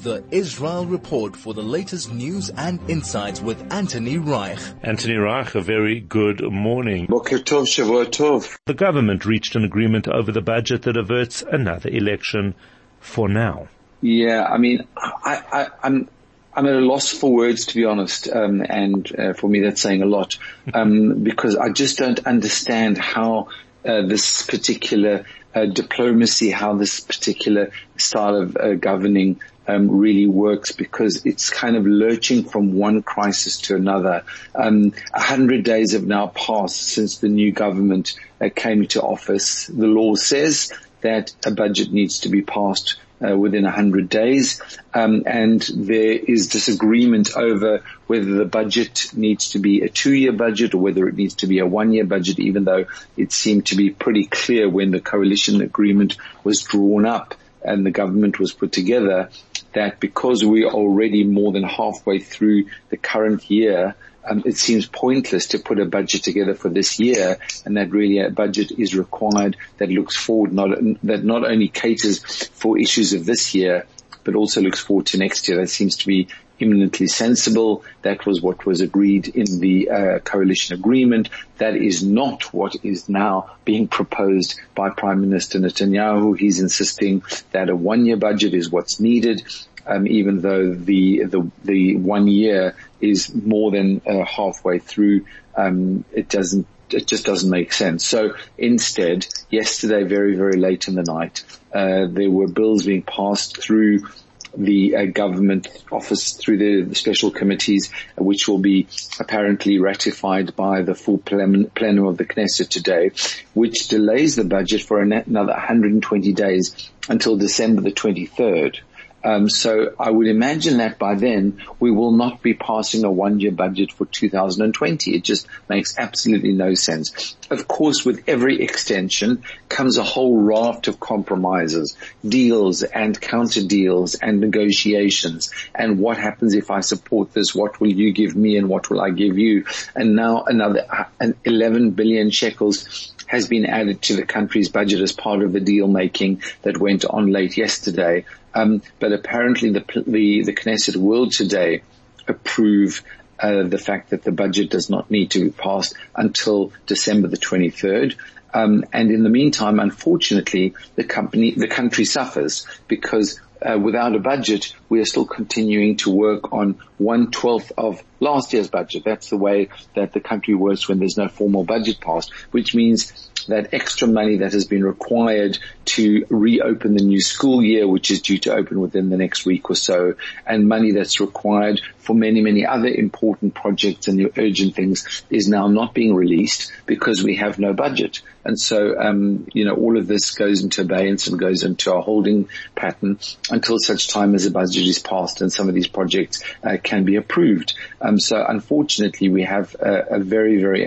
The Israel Report for the latest news and insights with Anthony Reich. Anthony Reich, a very good morning. Boker Tov, Shavua Tov. The government reached an agreement over the budget that averts another election for now. Yeah, I mean, I'm at a loss for words, to be honest, and for me that's saying a lot, because I just don't understand how this particular diplomacy, how this particular style of governing really works, because it's kind of lurching from one crisis to another. 100 days have now passed since the new government came into office. The law says that a budget needs to be passed within 100 days, and there is disagreement over whether the budget needs to be a 2-year budget or whether it needs to be a 1-year budget, even though it seemed to be pretty clear when the coalition agreement was drawn up and the government was put together that because we are already more than halfway through the current year, it seems pointless to put a budget together for this year, and that really a budget is required that looks forward, that not only caters for issues of this year, but also looks forward to next year. That seems to be eminently sensible. That was what was agreed in the coalition agreement. That is not what is now being proposed by Prime Minister Netanyahu. He's insisting that a 1-year budget is what's needed, even though the 1 year is more than halfway through. It just doesn't make sense. So instead, yesterday, very, very late in the night, there were bills being passed through the government office, through the special committees, which will be apparently ratified by the full plenum of the Knesset today, which delays the budget for another 120 days until December the 23rd. So I would imagine that by then we will not be passing a 1-year budget for 2020. It just makes absolutely no sense. Of course, with every extension comes a whole raft of compromises, deals and counter deals and negotiations. And what happens if I support this? What will you give me and what will I give you? And now another 11 billion shekels has been added to the country's budget as part of the deal making that went on late yesterday. But apparently the Knesset will today approve the fact that the budget does not need to be passed until December the 23rd. And in the meantime, unfortunately, the country suffers because without a budget, we are still continuing to work on 1/12 of last year's budget. That's the way that the country works when there's no formal budget passed, which means that extra money that has been required to reopen the new school year, which is due to open within the next week or so, and money that's required for many, many other important projects and the urgent things is now not being released because we have no budget. And so, all of this goes into abeyance and goes into a holding pattern until such time as a budget is passed and some of these projects can be approved. So unfortunately, we have a very, very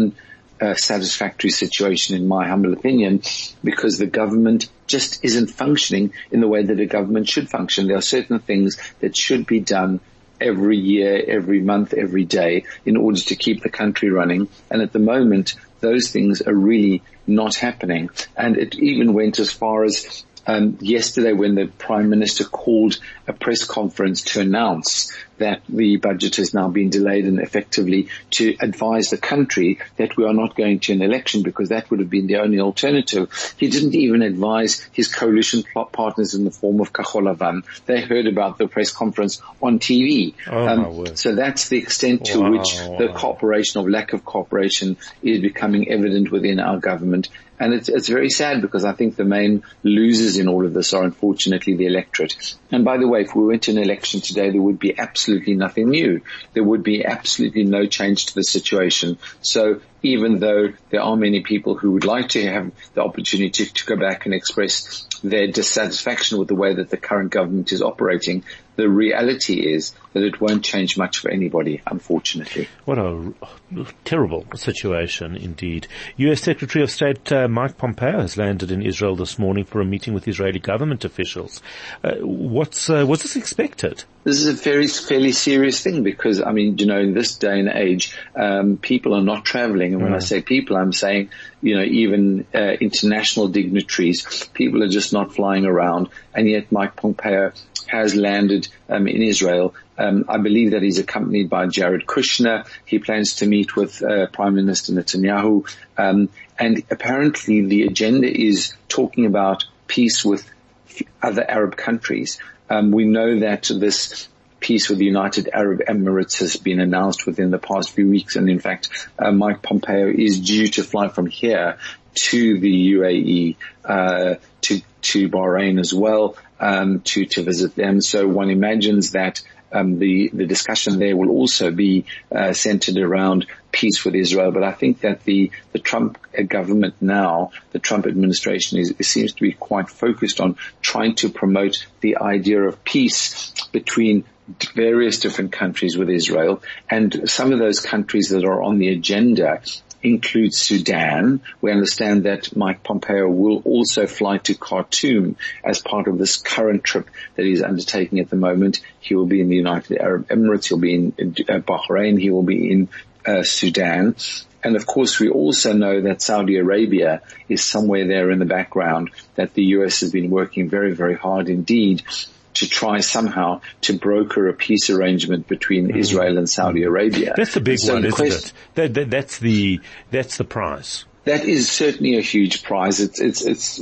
satisfactory situation, in my humble opinion, because the government just isn't functioning in the way that a government should function. There are certain things that should be done every year, every month, every day in order to keep the country running. And at the moment, those things are really not happening. And it even went as far as yesterday when the Prime Minister called a press conference to announce that the budget has now been delayed and effectively to advise the country that we are not going to an election because that would have been the only alternative. He didn't even advise his coalition partners in the form of Kahol Lavan. They heard about the press conference on TV. So that's the extent to which the cooperation or lack of cooperation is becoming evident within our government. And it's very sad because I think the main losers in all of this are unfortunately the electorate. And by the way, if we went to an election today, there would be absolutely nothing new. There would be absolutely no change to the situation. So even though there are many people who would like to have the opportunity to go back and express their dissatisfaction with the way that the current government is operating, the reality is that it won't change much for anybody, unfortunately. What a terrible situation indeed. U.S. Secretary of State Mike Pompeo has landed in Israel this morning for a meeting with Israeli government officials. What's this expected? this is a fairly serious thing because, I mean, in this day and age, people are not traveling. And when I say people, I'm saying, even international dignitaries, people are just not flying around. And yet Mike Pompeo has landed in Israel. I believe that he's accompanied by Jared Kushner. He plans to meet with Prime Minister Netanyahu. And apparently the agenda is talking about peace with other Arab countries. We know that this peace with the United Arab Emirates has been announced within the past few weeks. And in fact, Mike Pompeo is due to fly from here to the UAE, to Bahrain as well, to visit them. So one imagines that the discussion there will also be centered around peace with Israel. But I think that the Trump government now, the Trump administration seems to be quite focused on trying to promote the idea of peace between various different countries with Israel. And some of those countries that are on the agenda include Sudan. We understand that Mike Pompeo will also fly to Khartoum as part of this current trip that he's undertaking at the moment. He will be in the United Arab Emirates. He'll be in Bahrain. He will be in Sudan. And of course, we also know that Saudi Arabia is somewhere there in the background, that the U.S. has been working very, very hard indeed to try somehow to broker a peace arrangement between Israel and Saudi Arabia. That's the big one, isn't it? That's the prize. That is certainly a huge prize. It's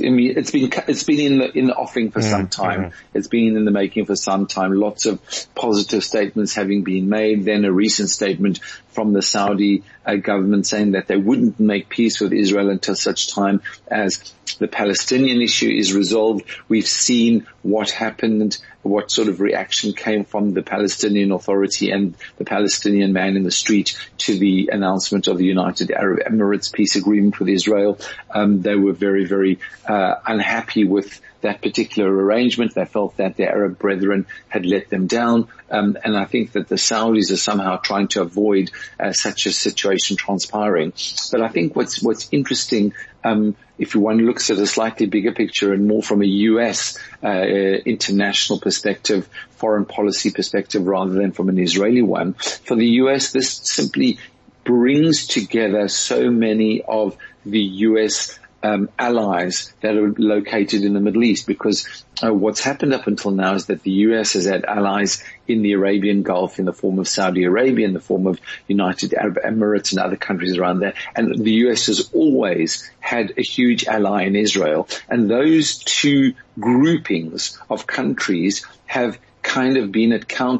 been in the offing for some time. It's been in the making for some time. Lots of positive statements having been made. Then a recent statement from the Saudi government saying that they wouldn't make peace with Israel until such time as the Palestinian issue is resolved. We've seen what happened, what sort of reaction came from the Palestinian Authority and the Palestinian man in the street to the announcement of the United Arab Emirates peace agreement with Israel. They were very, very unhappy with that particular arrangement. They felt that their Arab brethren had let them down. And I think that the Saudis are somehow trying to avoid such a situation transpiring. But I think what's interesting, if one looks at a slightly bigger picture and more from a U.S. International perspective, foreign policy perspective, rather than from an Israeli one, for the U.S. this simply brings together so many of the U.S. allies that are located in the Middle East, because what's happened up until now is that the U.S. has had allies in the Arabian Gulf in the form of Saudi Arabia, in the form of United Arab Emirates and other countries around there. And the U.S. has always had a huge ally in Israel. And those two groupings of countries have kind of been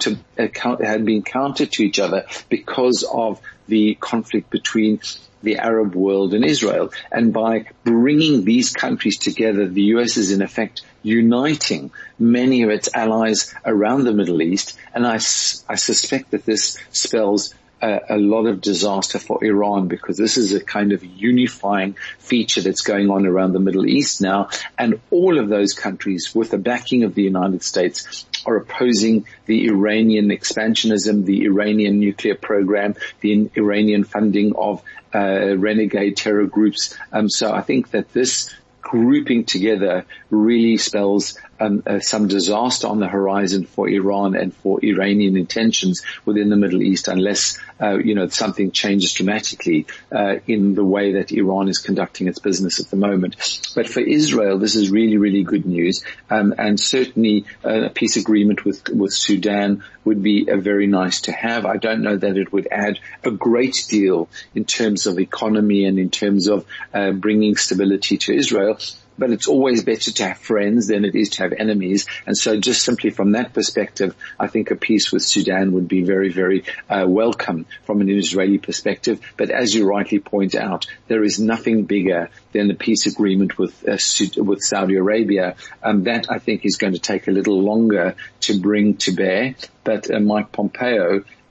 had been counter to each other because of the conflict between the Arab world and Israel. And by bringing these countries together, the U.S. is in effect uniting many of its allies around the Middle East. And I suspect that this spells a lot of disaster for Iran, because this is a kind of unifying feature that's going on around the Middle East now. And all of those countries, with the backing of the United States, are opposing the Iranian expansionism, the Iranian nuclear program, the Iranian funding of renegade terror groups. So I think that this grouping together really spells some disaster on the horizon for Iran and for Iranian intentions within the Middle East, unless something changes dramatically in the way that Iran is conducting its business at the moment. But for Israel, this is really, really good news, and certainly a peace agreement with Sudan would be very nice to have. I don't know that it would add a great deal in terms of economy and in terms of bringing stability to Israel. But it's always better to have friends than it is to have enemies. And so just simply from that perspective, I think a peace with Sudan would be very, very welcome from an Israeli perspective. But as you rightly point out, there is nothing bigger than the peace agreement with Saudi Arabia. That, I think, is going to take a little longer to bring to bear. But Mike Pompeo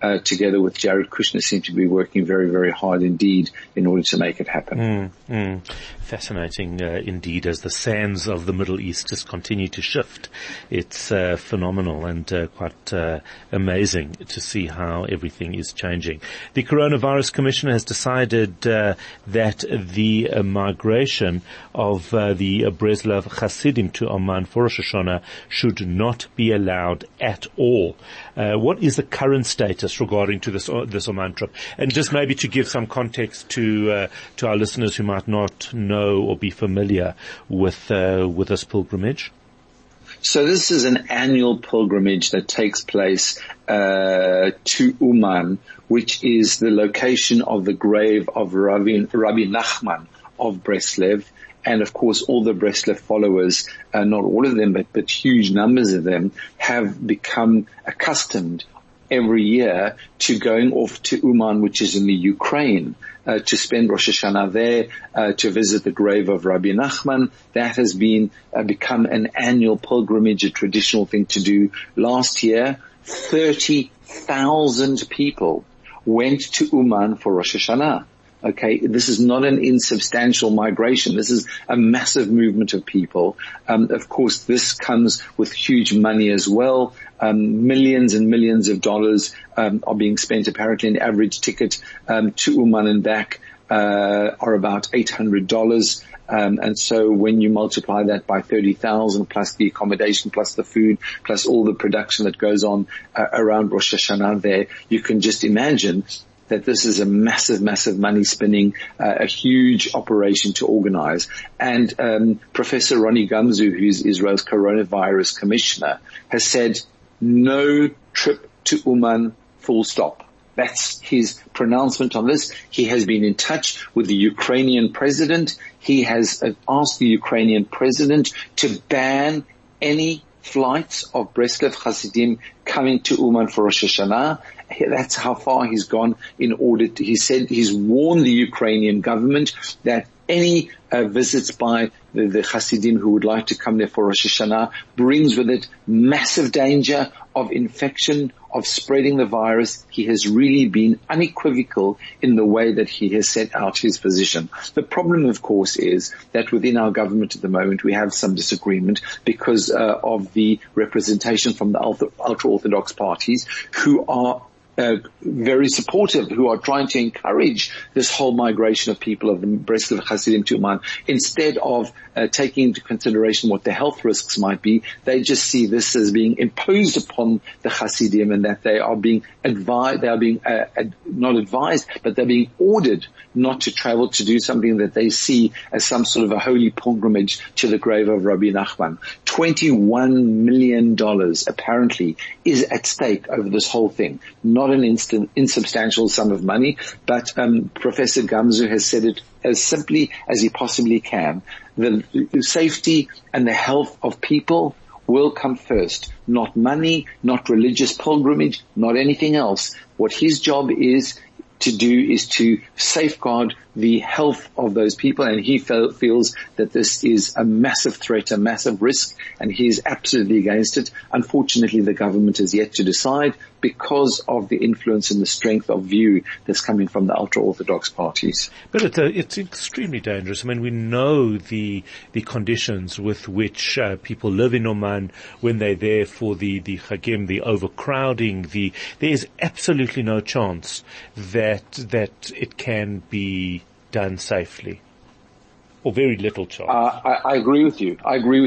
together with Jared Kushner, seem to be working very, very hard indeed in order to make it happen. Fascinating indeed, as the sands of the Middle East just continue to shift. It's phenomenal and quite amazing to see how everything is changing. The Coronavirus Commission has decided that the migration of the Breslov Hasidim to Oman for Rosh Hashanah should not be allowed at all. What is the current status regarding to this Oman trip? And just maybe to give some context to our listeners who might not know or be familiar with this pilgrimage. So this is an annual pilgrimage that takes place to Uman, which is the location of the grave of Rabbi Nachman of Breslev. And of course, all the Breslev followers, not all of them, but huge numbers of them, have become accustomed every year to going off to Uman, which is in the Ukraine, to spend Rosh Hashanah there, to visit the grave of Rabbi Nachman. That has been become an annual pilgrimage, a traditional thing to do. Last year, 30,000 people went to Uman for Rosh Hashanah. Okay, this is not an insubstantial migration. This is a massive movement of people. Of course, this comes with huge money as well. Millions and millions of dollars are being spent. Apparently, an average ticket to Uman and back are about $800. And so when you multiply that by 30,000 plus the accommodation, plus the food, plus all the production that goes on around Rosh Hashanah there, you can just imagine that this is a massive, massive money spinning, a huge operation to organize. And Professor Ronnie Gamzu, who's Israel's coronavirus commissioner, has said no trip to Uman, full stop. That's his pronouncement on this. He has been in touch with the Ukrainian president. He has asked the Ukrainian president to ban any flights of Breslev Hasidim coming to Uman for Rosh Hashanah. That's how far he's gone in order to, he said he's warned the Ukrainian government that any visits by the Hasidim who would like to come there for Rosh Hashanah brings with it massive danger of infection, of spreading the virus. He has really been unequivocal in the way that he has set out his position. The problem, of course, is that within our government at the moment we have some disagreement because of the representation from the ultra-Orthodox parties who are very supportive, who are trying to encourage this whole migration of people of the Breslev Hasidim to Uman. Instead of taking into consideration what the health risks might be, they just see this as being imposed upon the Hasidim, and that they are being advised, they are being not advised, but they're being ordered not to travel to do something that they see as some sort of a holy pilgrimage to the grave of Rabbi Nachman. $21 million apparently is at stake over this whole thing. Not an insubstantial sum of money, but Professor Gamzu has said it as simply as he possibly can. The safety and the health of people will come first. Not money, not religious pilgrimage, not anything else. What his job is to do is to safeguard the health of those people, and he feels that this is a massive threat, a massive risk, and he is absolutely against it. Unfortunately, the government is yet to decide because of the influence and the strength of view that's coming from the ultra-Orthodox parties. But it's extremely dangerous. I mean, we know the conditions with which people live in Oman when they're there for the Chagim, the overcrowding. There is absolutely no chance that it can be done safely, or very little chance. I agree with you.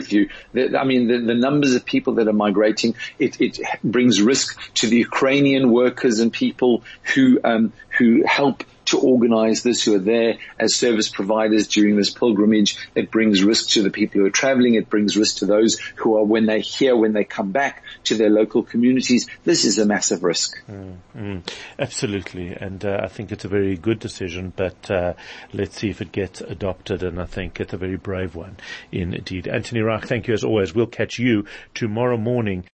The numbers of people that are migrating, it brings risk to the Ukrainian workers and people who help to organize this, who are there as service providers during this pilgrimage. It brings risk to the people who are traveling. It brings risk to those who are, when they come back to their local communities. This is a massive risk. Absolutely. And I think it's a very good decision, but let's see if it gets adopted, and I think it's a very brave one indeed. Anthony Reich, thank you as always. We'll catch you tomorrow morning.